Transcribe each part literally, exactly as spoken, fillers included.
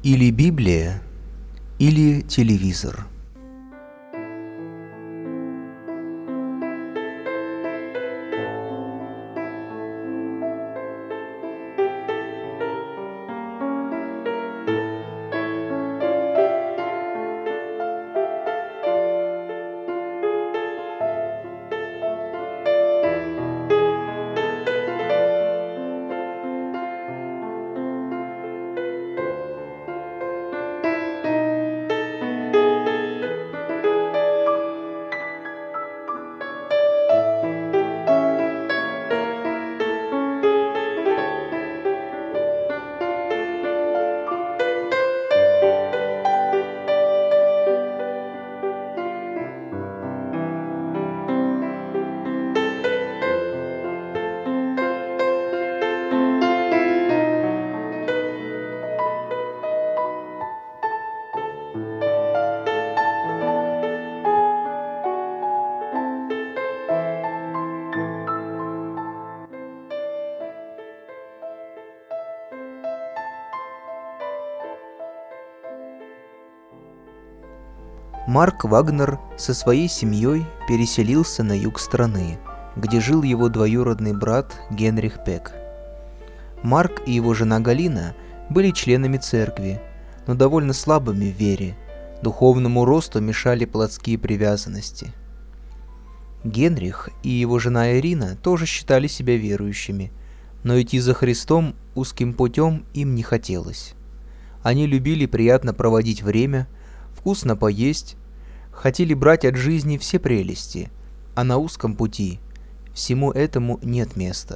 Или Библия, или телевизор. Марк Вагнер со своей семьей переселился на юг страны, где жил его двоюродный брат Генрих Пек. Марк и его жена Галина были членами церкви, но довольно слабыми в вере. Духовному росту мешали плотские привязанности. Генрих и его жена Ирина тоже считали себя верующими, но идти за Христом узким путем им не хотелось. Они любили приятно проводить время, вкусно поесть, хотели брать от жизни все прелести, а на узком пути всему этому нет места.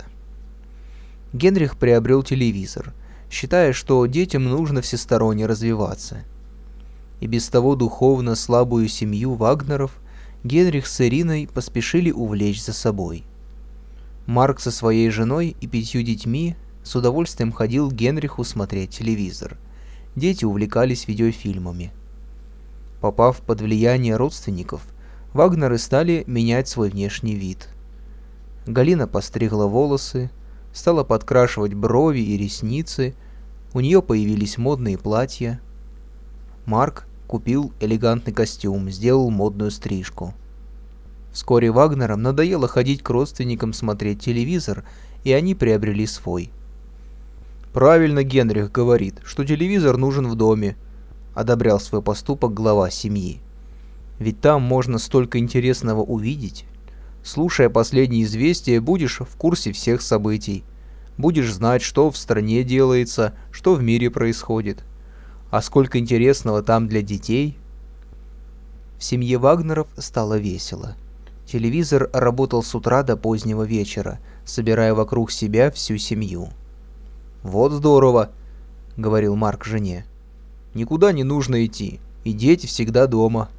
Генрих приобрел телевизор, считая, что детям нужно всесторонне развиваться. И без того духовно слабую семью Вагнеров Генрих с Ириной поспешили увлечь за собой. Марк со своей женой и пятью детьми с удовольствием ходил к Генриху смотреть телевизор. Дети увлекались видеофильмами. Попав под влияние родственников, Вагнеры стали менять свой внешний вид. Галина постригла волосы, стала подкрашивать брови и ресницы, у нее появились модные платья. Марк купил элегантный костюм, сделал модную стрижку. Вскоре Вагнерам надоело ходить к родственникам смотреть телевизор, и они приобрели свой. «Правильно Генрих говорит, что телевизор нужен в доме», — одобрял свой поступок глава семьи. «Ведь там можно столько интересного увидеть. Слушая последние известия, будешь в курсе всех событий. Будешь знать, что в стране делается, что в мире происходит. А сколько интересного там для детей». В семье Вагнеров стало весело. Телевизор работал с утра до позднего вечера, собирая вокруг себя всю семью. «Вот здорово», — говорил Марк жене. «Никуда не нужно идти, и дети всегда дома».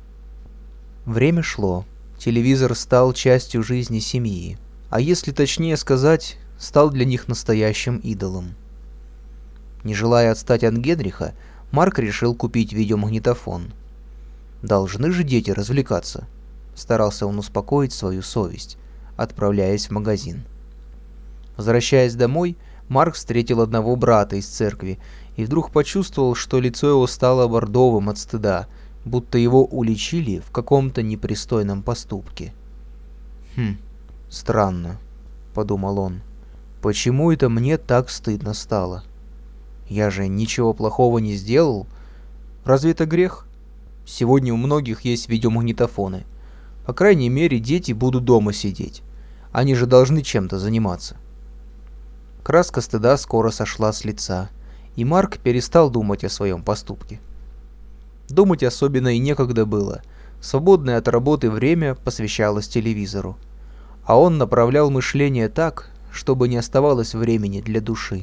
Время шло. Телевизор стал частью жизни семьи, а если точнее сказать, стал для них настоящим идолом. Не желая отстать от Генриха, Марк решил купить видеомагнитофон. «Должны же дети развлекаться», — старался он успокоить свою совесть, отправляясь в магазин. Возвращаясь домой, Марк встретил одного брата из церкви и вдруг почувствовал, что лицо его стало бордовым от стыда, будто его уличили в каком-то непристойном поступке. «Хм, странно», — подумал он, — «почему это мне так стыдно стало? Я же ничего плохого не сделал. Разве это грех? Сегодня у многих есть видеомагнитофоны. По крайней мере, дети будут дома сидеть. Они же должны чем-то заниматься». Краска стыда скоро сошла с лица, и Марк перестал думать о своем поступке. Думать особенно и некогда было. Свободное от работы время посвящалось телевизору. А он направлял мышление так, чтобы не оставалось времени для души.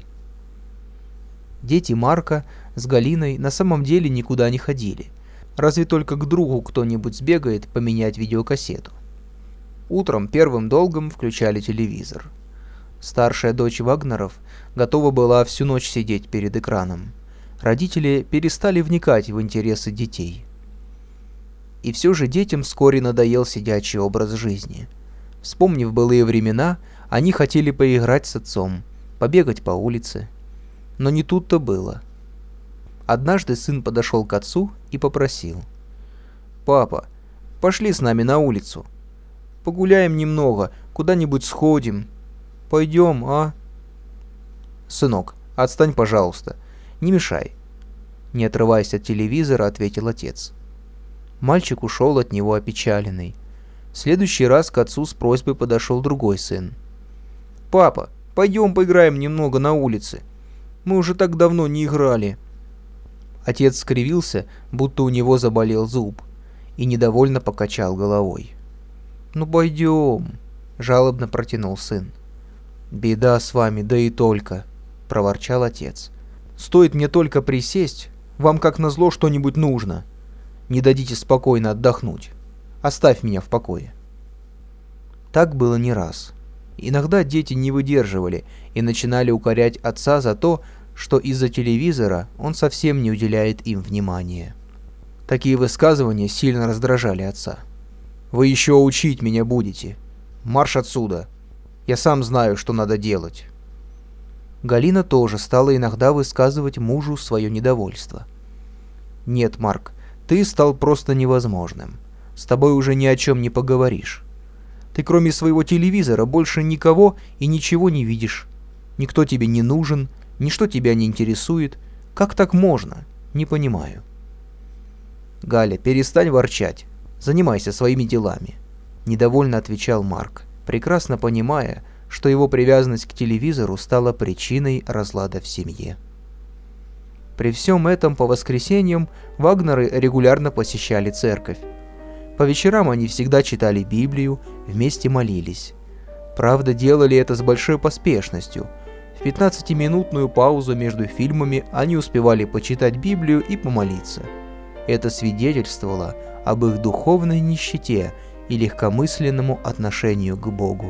Дети Марка с Галиной на самом деле никуда не ходили. Разве только к другу кто-нибудь сбегает поменять видеокассету. Утром первым долгом включали телевизор. Старшая дочь Вагнеров готова была всю ночь сидеть перед экраном. Родители перестали вникать в интересы детей. И все же детям вскоре надоел сидячий образ жизни. Вспомнив былые времена, они хотели поиграть с отцом, побегать по улице. Но не тут-то было. Однажды сын подошел к отцу и попросил: «Папа, пошли с нами на улицу. Погуляем немного, куда-нибудь сходим. Пойдем, а?» «Сынок, отстань, пожалуйста, не мешай», — не отрываясь от телевизора, ответил отец. Мальчик ушел от него опечаленный. В следующий раз к отцу с просьбой подошел другой сын. «Папа, пойдем поиграем немного на улице. Мы уже так давно не играли». Отец скривился, будто у него заболел зуб, и недовольно покачал головой. «Ну пойдем», — жалобно протянул сын. «Беда с вами, да и только», — проворчал отец. «Стоит мне только присесть, вам как назло что-нибудь нужно. Не дадите спокойно отдохнуть. Оставь меня в покое». Так было не раз. Иногда дети не выдерживали и начинали укорять отца за то, что из-за телевизора он совсем не уделяет им внимания. Такие высказывания сильно раздражали отца. «Вы еще учить меня будете. Марш отсюда. Я сам знаю, что надо делать». Галина тоже стала иногда высказывать мужу свое недовольство. «Нет, Марк, ты стал просто невозможным. С тобой уже ни о чем не поговоришь. Ты кроме своего телевизора больше никого и ничего не видишь. Никто тебе не нужен, ничто тебя не интересует. Как так можно? Не понимаю». «Галя, перестань ворчать. Занимайся своими делами», — недовольно отвечал Марк, прекрасно понимая, что его привязанность к телевизору стала причиной разлада в семье. При всем этом по воскресеньям Вагнеры регулярно посещали церковь. По вечерам они всегда читали Библию, вместе молились. Правда, делали это с большой поспешностью. В пятнадцатиминутную паузу между фильмами они успевали почитать Библию и помолиться. Это свидетельствовало об их духовной нищете и легкомысленному отношению к Богу.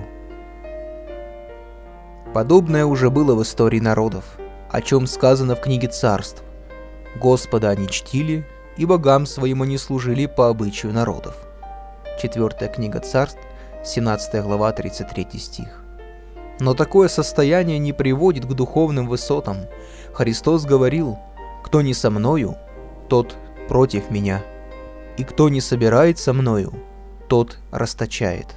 Подобное уже было в истории народов, о чем сказано в книге Царств. Господа они чтили, и богам своим они служили по обычаю народов. Четвертая книга Царств, семнадцатая глава, тридцать третий стих. Но такое состояние не приводит к духовным высотам. Христос говорил: «Кто не со мною, тот против меня, и кто не собирает со мною, тот расточает».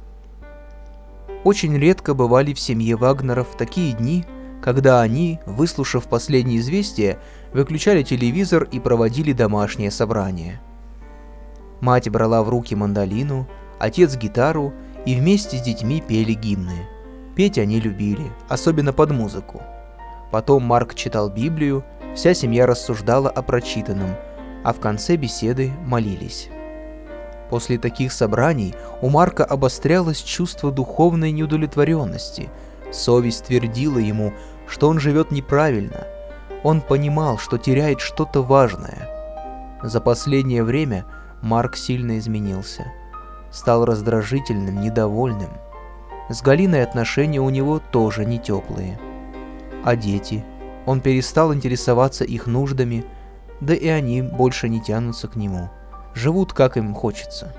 Очень редко бывали в семье Вагнеров такие дни, когда они, выслушав последние известия, выключали телевизор и проводили домашнее собрание. Мать брала в руки мандолину, отец гитару, и вместе с детьми пели гимны. Петь они любили, особенно под музыку. Потом Марк читал Библию, вся семья рассуждала о прочитанном, а в конце беседы молились. После таких собраний у Марка обострялось чувство духовной неудовлетворенности. Совесть твердила ему, что он живет неправильно. Он понимал, что теряет что-то важное. За последнее время Марк сильно изменился. Стал раздражительным, недовольным. С Галиной отношения у него тоже не теплые. А дети? Он перестал интересоваться их нуждами, да и они больше не тянутся к нему. Живут, как им хочется.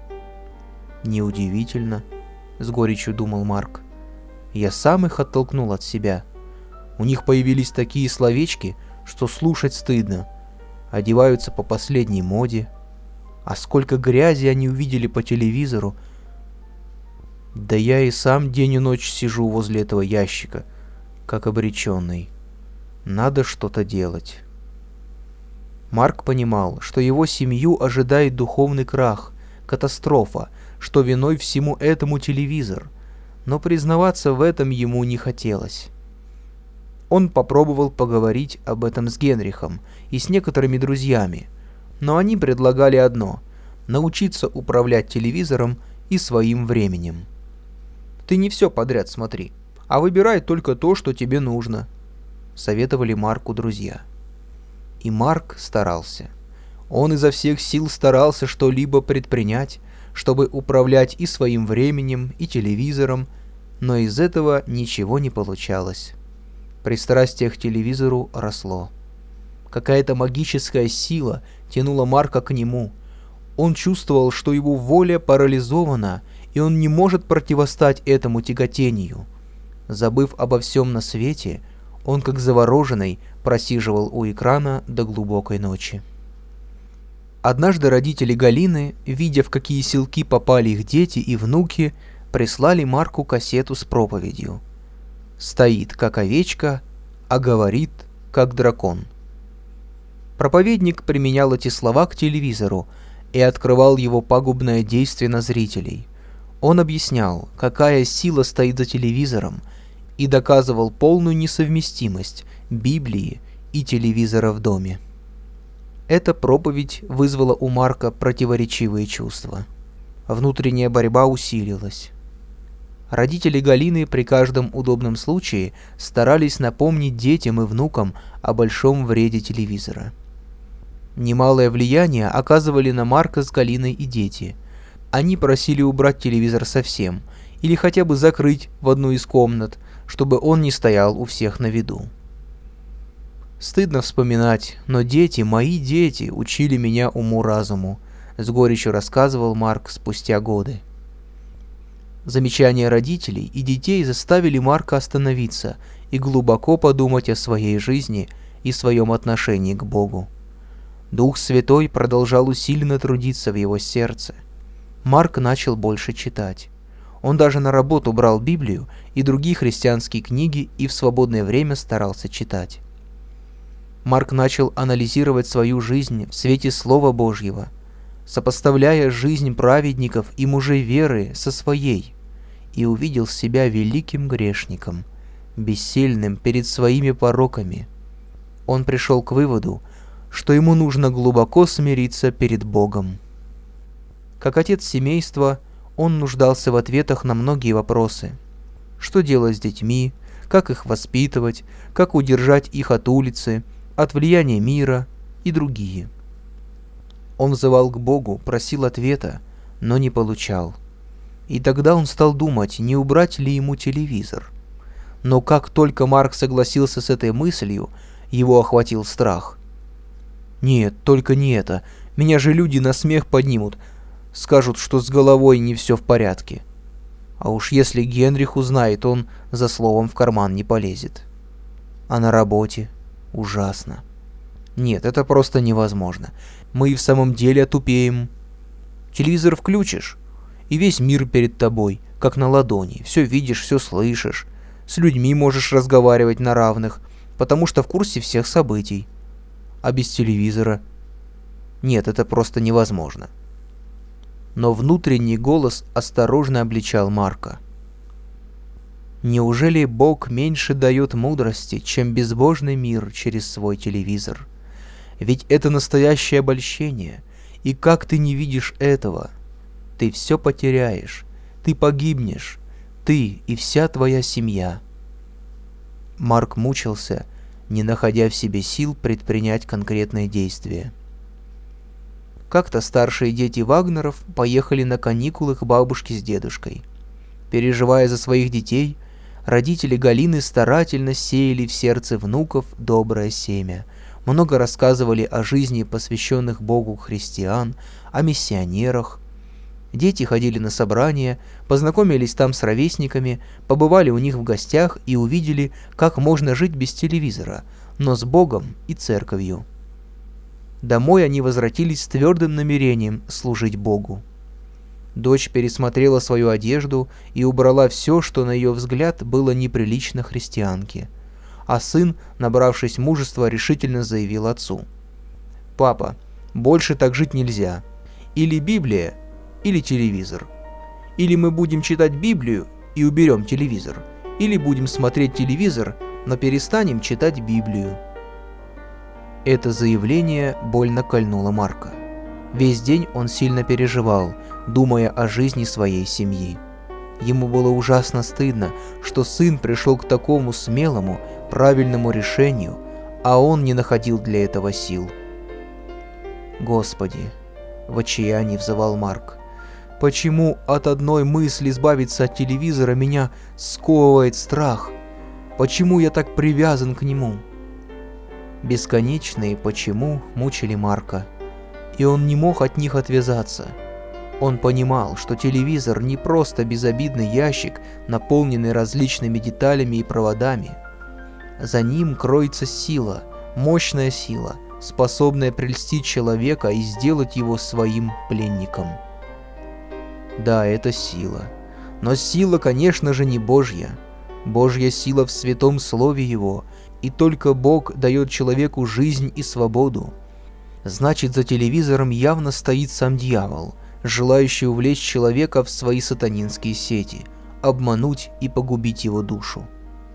«Неудивительно», — с горечью думал Марк. «Я сам их оттолкнул от себя. У них появились такие словечки, что слушать стыдно. Одеваются по последней моде. А сколько грязи они увидели по телевизору. Да я и сам день и ночь сижу возле этого ящика, как обреченный. Надо что-то делать». Марк понимал, что его семью ожидает духовный крах, катастрофа, что виной всему этому телевизор, но признаваться в этом ему не хотелось. Он попробовал поговорить об этом с Генрихом и с некоторыми друзьями, но они предлагали одно – научиться управлять телевизором и своим временем. «Ты не все подряд смотри, а выбирай только то, что тебе нужно», – советовали Марку друзья. И Марк старался. Он изо всех сил старался что-либо предпринять, чтобы управлять и своим временем, и телевизором, но из этого ничего не получалось. Пристрастие к телевизору росло. Какая-то магическая сила тянула Марка к нему. Он чувствовал, что его воля парализована, и он не может противостать этому тяготению. Забыв обо всем на свете, Он, как завороженный, просиживал у экрана до глубокой ночи. Однажды родители Галины, видя, в какие селки попали их дети и внуки, прислали Марку кассету с проповедью. «Стоит, как овечка, а говорит, как дракон». Проповедник применял эти слова к телевизору и открывал его пагубное действие на зрителей. Он объяснял, какая сила стоит за телевизором, и доказывал полную несовместимость Библии и телевизора в доме. Эта проповедь вызвала у Марка противоречивые чувства. Внутренняя борьба усилилась. Родители Галины при каждом удобном случае старались напомнить детям и внукам о большом вреде телевизора. Немалое влияние оказывали на Марка с Галиной и дети. Они просили убрать телевизор совсем, или хотя бы закрыть в одну из комнат, чтобы он не стоял у всех на виду. Стыдно вспоминать, но дети, мои дети, учили меня уму-разуму, с горечью рассказывал Марк спустя годы. Замечания родителей и детей заставили Марка остановиться и глубоко подумать о своей жизни и своем отношении к Богу. Дух Святой продолжал усиленно трудиться в его сердце. Марк начал больше читать. Он даже на работу брал Библию и другие христианские книги и в свободное время старался читать. Марк начал анализировать свою жизнь в свете Слова Божьего, сопоставляя жизнь праведников и мужей веры со своей, и увидел себя великим грешником, бессильным перед своими пороками. Он пришел к выводу, что ему нужно глубоко смириться перед Богом. Как отец семейства, он нуждался в ответах на многие вопросы. Что делать с детьми, как их воспитывать, как удержать их от улицы, от влияния мира и другие. Он взывал к Богу, просил ответа, но не получал. И тогда он стал думать, не убрать ли ему телевизор. Но как только Марк согласился с этой мыслью, его охватил страх. «Нет, только не это. Меня же люди на смех поднимут. Скажут, что с головой не все в порядке. А уж если Генрих узнает, он за словом в карман не полезет. А на работе? Ужасно. Нет, это просто невозможно. Мы и в самом деле отупеем. Телевизор включишь, и весь мир перед тобой, как на ладони. Все видишь, все слышишь. С людьми можешь разговаривать на равных, потому что в курсе всех событий. А без телевизора? Нет, это просто невозможно». Но внутренний голос осторожно обличал Марка. Неужели Бог меньше дает мудрости, чем безбожный мир через свой телевизор? Ведь это настоящее обольщение, и как ты не видишь этого? Ты все потеряешь, ты погибнешь, ты и вся твоя семья. Марк мучился, не находя в себе сил предпринять конкретные действия. Как-то старшие дети Вагнеров поехали на каникулы к бабушке с дедушкой. Переживая за своих детей, родители Галины старательно сеяли в сердце внуков доброе семя, много рассказывали о жизни посвященных Богу христиан, о миссионерах. Дети ходили на собрания, познакомились там с ровесниками, побывали у них в гостях и увидели, как можно жить без телевизора, но с Богом и церковью. Домой они возвратились с твердым намерением служить Богу. Дочь пересмотрела свою одежду и убрала все, что на ее взгляд было неприлично христианке. А сын, набравшись мужества, решительно заявил отцу: «Папа, больше так жить нельзя. Или Библия, или телевизор. Или мы будем читать Библию и уберем телевизор, или будем смотреть телевизор, но перестанем читать Библию». Это заявление больно кольнуло Марка. Весь день он сильно переживал, думая о жизни своей семьи. Ему было ужасно стыдно, что сын пришел к такому смелому, правильному решению, а он не находил для этого сил. «Господи!» — в отчаянии взывал Марк. «Почему от одной мысли избавиться от телевизора меня сковывает страх? Почему я так привязан к нему?» Бесконечные «почему» мучили Марка, и он не мог от них отвязаться. Он понимал, что телевизор не просто безобидный ящик, наполненный различными деталями и проводами. За ним кроется сила, мощная сила, способная прельстить человека и сделать его своим пленником. Да, это сила. Но сила, конечно же, не Божья. Божья сила в святом слове Его, и только Бог дает человеку жизнь и свободу. Значит, за телевизором явно стоит сам дьявол, желающий увлечь человека в свои сатанинские сети, обмануть и погубить его душу.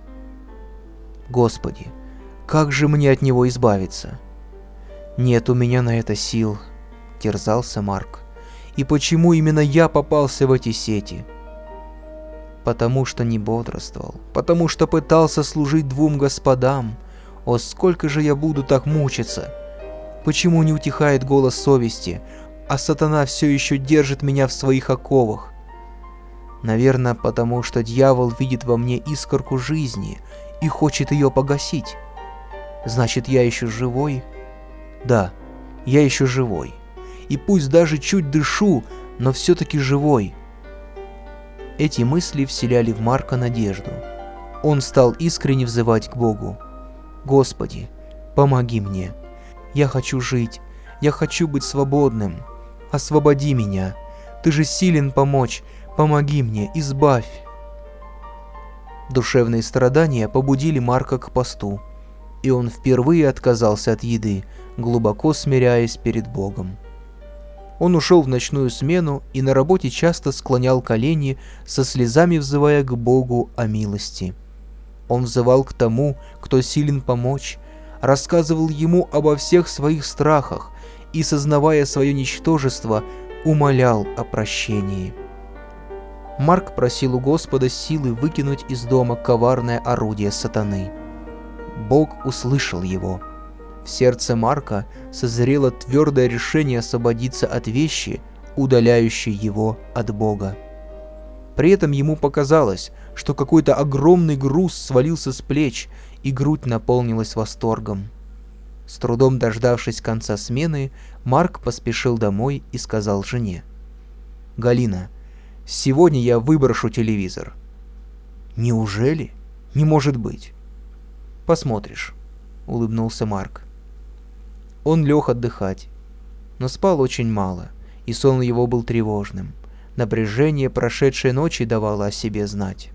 Господи, как же мне от него избавиться? Нет у меня на это сил, терзался Марк. И почему именно я попался в эти сети? Потому что не бодрствовал, потому что пытался служить двум господам. О, сколько же я буду так мучиться? Почему не утихает голос совести, а сатана все еще держит меня в своих оковах? Наверное, потому что дьявол видит во мне искорку жизни и хочет ее погасить. Значит, я еще живой? Да, я еще живой. И пусть даже чуть дышу, но все-таки живой. Эти мысли вселяли в Марка надежду. Он стал искренне взывать к Богу. «Господи, помоги мне. Я хочу жить. Я хочу быть свободным. Освободи меня. Ты же силен помочь. Помоги мне, избавь». Душевные страдания побудили Марка к посту, и он впервые отказался от еды, глубоко смиряясь перед Богом. Он ушел в ночную смену и на работе часто склонял колени, со слезами взывая к Богу о милости. Он взывал к тому, кто силен помочь, рассказывал ему обо всех своих страхах и, сознавая свое ничтожество, умолял о прощении. Марк просил у Господа силы выкинуть из дома коварное орудие сатаны. Бог услышал его. В сердце Марка созрело твердое решение освободиться от вещи, удаляющей его от Бога. При этом ему показалось, что какой-то огромный груз свалился с плеч, и грудь наполнилась восторгом. С трудом дождавшись конца смены, Марк поспешил домой и сказал жене: «Галина, сегодня я выброшу телевизор». «Неужели? Не может быть». «Посмотришь», — улыбнулся Марк. Он лег отдыхать, но спал очень мало, и сон его был тревожным. Напряжение прошедшей ночи давало о себе знать.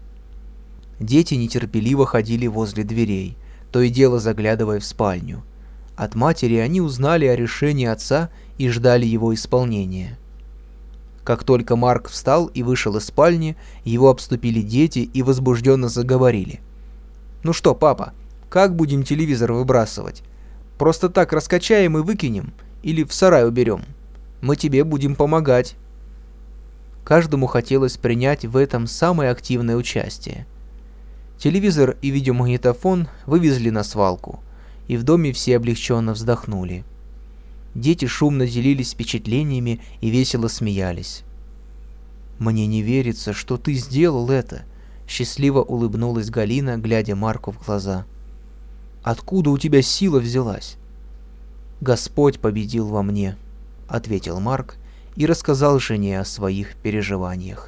Дети нетерпеливо ходили возле дверей, то и дело заглядывая в спальню. От матери они узнали о решении отца и ждали его исполнения. Как только Марк встал и вышел из спальни, его обступили дети и возбужденно заговорили. «Ну что, папа, как будем телевизор выбрасывать? Просто так раскачаем и выкинем, или в сарай уберем? Мы тебе будем помогать». Каждому хотелось принять в этом самое активное участие. Телевизор и видеомагнитофон вывезли на свалку, и в доме все облегченно вздохнули. Дети шумно делились впечатлениями и весело смеялись. «Мне не верится, что ты сделал это», — счастливо улыбнулась Галина, глядя Марку в глаза. «Откуда у тебя сила взялась?» «Господь победил во мне», — ответил Марк и рассказал жене о своих переживаниях.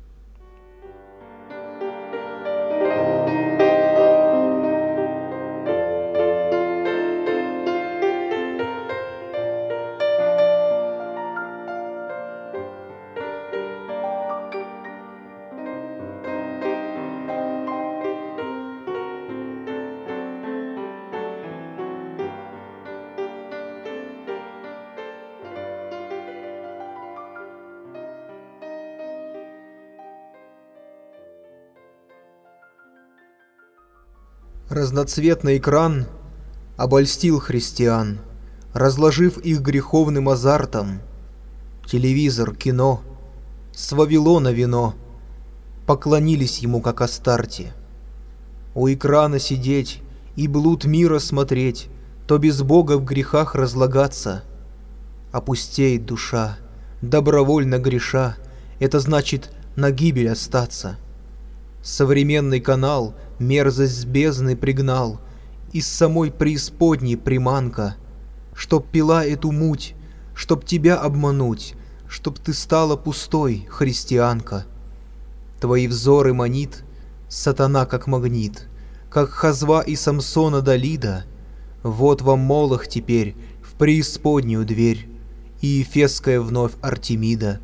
Разноцветный экран обольстил христиан, разложив их греховным азартом. Телевизор, кино, с Вавилона вино поклонились ему, как Астарте. У экрана сидеть и блуд мира смотреть, то без Бога в грехах разлагаться. Опустеет душа, добровольно греша, это значит на гибель остаться. Современный канал мерзость с бездны пригнал, из самой преисподней приманка, чтоб пила эту муть, чтоб тебя обмануть, чтоб ты стала пустой, христианка. Твои взоры манит сатана как магнит, как Хазва и Самсона Далида. Вот вам Молох теперь в преисподнюю дверь, и Эфесская вновь Артемида.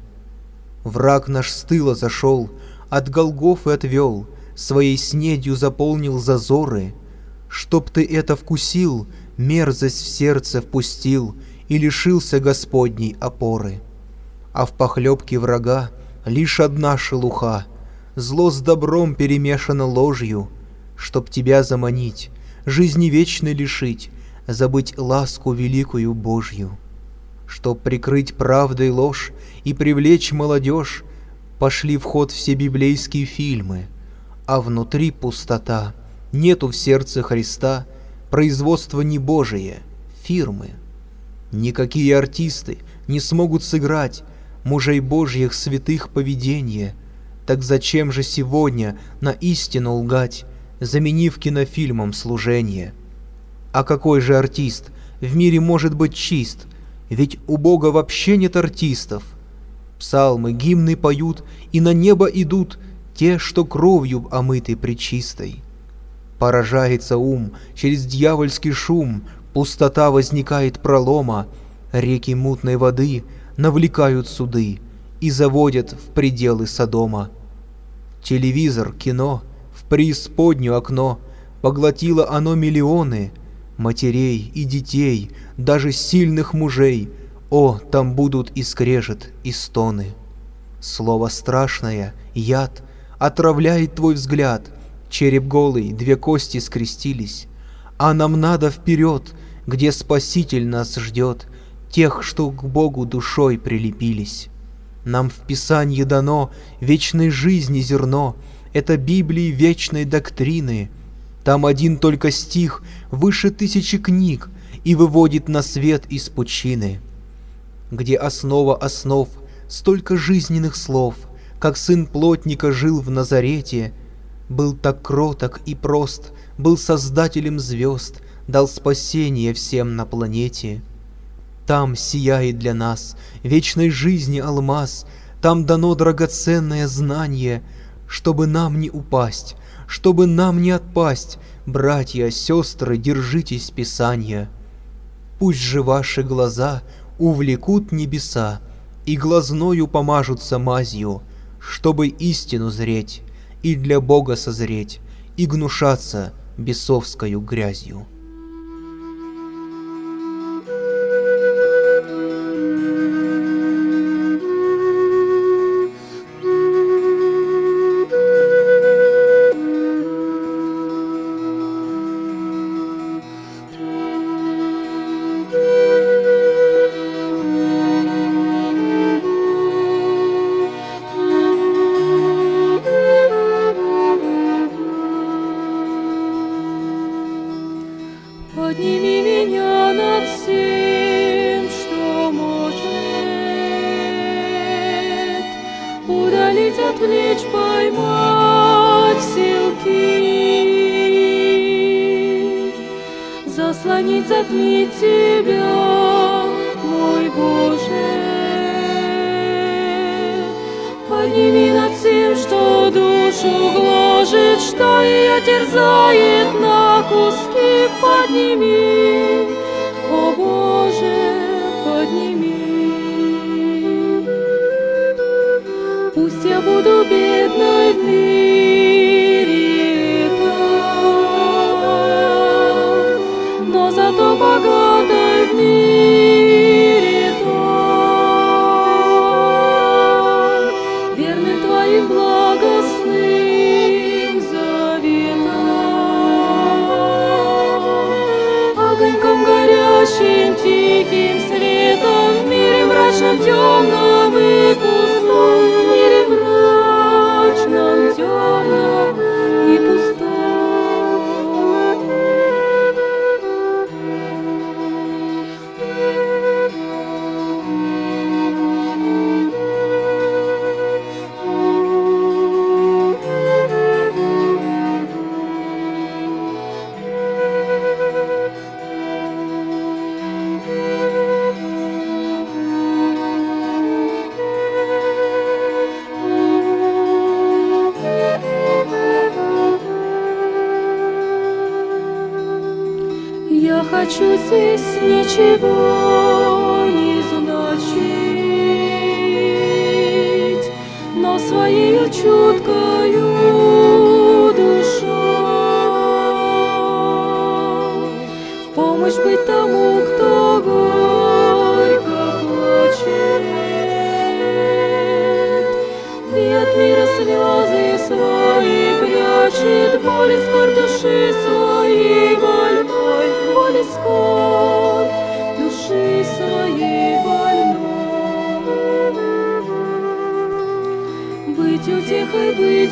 Враг наш с тыла зашел, от Голгофы отвел, своей снедью заполнил зазоры. Чтоб ты это вкусил, мерзость в сердце впустил и лишился Господней опоры. А в похлебке врага лишь одна шелуха, зло с добром перемешано ложью, чтоб тебя заманить, жизни вечной лишить, забыть ласку великую Божью. Чтоб прикрыть правдой ложь и привлечь молодежь, пошли в ход все библейские фильмы, а внутри пустота, нету в сердце Христа производства не Божие, фирмы. Никакие артисты не смогут сыграть мужей Божьих святых поведения. Так зачем же сегодня на истину лгать, заменив кинофильмом служение? А какой же артист в мире может быть чист? Ведь у Бога вообще нет артистов. Псалмы, гимны поют, и на небо идут те, что кровью омыты пречистой. Поражается ум через дьявольский шум, пустота возникает пролома, реки мутной воды навлекают суды и заводят в пределы Содома. Телевизор, кино, в преисподнюю окно, поглотило оно миллионы матерей и детей, даже сильных мужей. О, там будут и скрежет, и стоны. Слово страшное, яд, отравляет твой взгляд. Череп голый, две кости скрестились. А нам надо вперед, где Спаситель нас ждет, тех, что к Богу душой прилепились. Нам в Писанье дано вечной жизни зерно, это Библии вечной доктрины. Там один только стих выше тысячи книг и выводит на свет из пучины. Где основа основ, столько жизненных слов, как сын плотника жил в Назарете, был так кроток и прост, был создателем звезд, дал спасение всем на планете. Там сияет для нас вечной жизни алмаз, там дано драгоценное знание, чтобы нам не упасть, чтобы нам не отпасть. Братья, сестры, держитесь Писания. Пусть же ваши глаза увлекут небеса и глазною помажутся мазью, чтобы истину зреть и для Бога созреть и гнушаться бесовскою грязью. Подними меня над всем, что может удалить, отвлечь, поймать силки, заслонить, затмить Тебя, мой Боже. Подними над всем, что душу гложет, что ее терзает на куски. Подними, о Боже, подними. Пусть я буду бедной в мире этом, но зато богатой в мире том, верным Твоим благостным заветом, огоньком горящим, тихим светом в мире мрачном, темном и пустом, в мире мрачном, темном и пустом. здесь ничего не значит, но своей чуткою душа в помощь быть тому, кто горько плачет, и от мира слезы свои прячет, боли скорбь души своей больной, боли скорбь души своей больной. Быть утехой, быть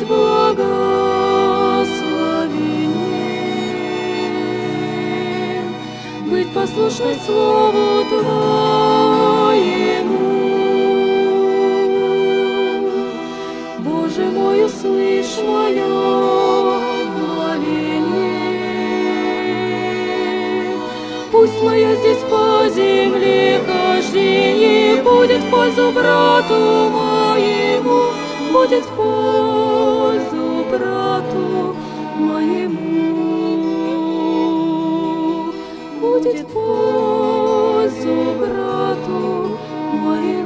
благословением, быть послушной слову Твоему. Боже мой, услышь мое моление. Пусть мое здесь по земле хождение будет в пользу брату моему, будет в пользу брату моему, будет в пользу брату моему.